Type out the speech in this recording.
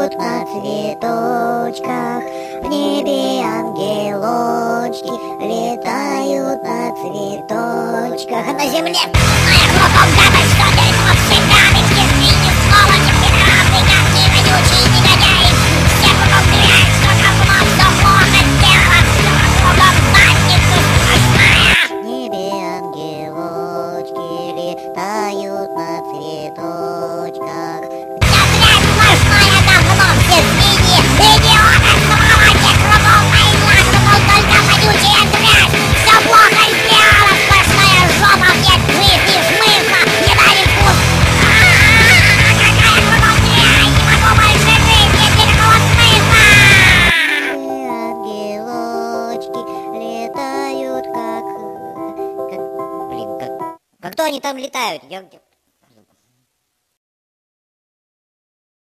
летают на цветочках, в небе ангелочки летают на цветочках. А на земле кругом гадость, что ты тут всегда, ведь если ни слова не прекрасный, как не вонючий негодяй. Все кругом грязь, что говно, все плохо сделано, все кругом задница сплошная. В небе ангелочки летают на цветочках. Да грязь сплошная, говно, все свиньи, идиоты, сволочи, кругом война, кругом только вонючая грязь. Все плохо сделано, сплошная жопа, нет жизни, смысла, не дарит вкус. Какая кругом грязь, не могу больше жить, нет никакого смысла. Ангелочки летают как... Блин, как... Кто они там летают?